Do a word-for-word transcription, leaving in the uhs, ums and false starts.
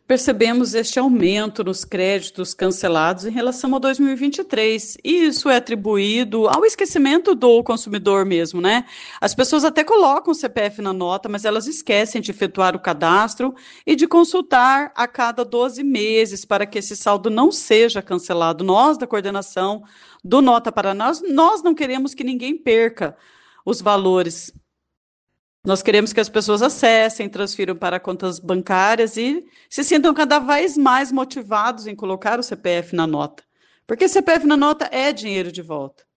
Percebemos este aumento nos créditos cancelados em relação a dois mil e vinte e três, e isso é atribuído ao esquecimento do consumidor mesmo, né? As pessoas até colocam o C P F na nota, mas elas esquecem de efetuar o cadastro e de consultar a cada doze meses para que esse saldo não seja cancelado. Nós, da coordenação do Nota Paraná, nós, nós não queremos que ninguém perca os valores. Nós queremos que as pessoas acessem, transfiram para contas bancárias e se sintam cada vez mais motivados em colocar o C P F na nota. Porque C P F na nota é dinheiro de volta.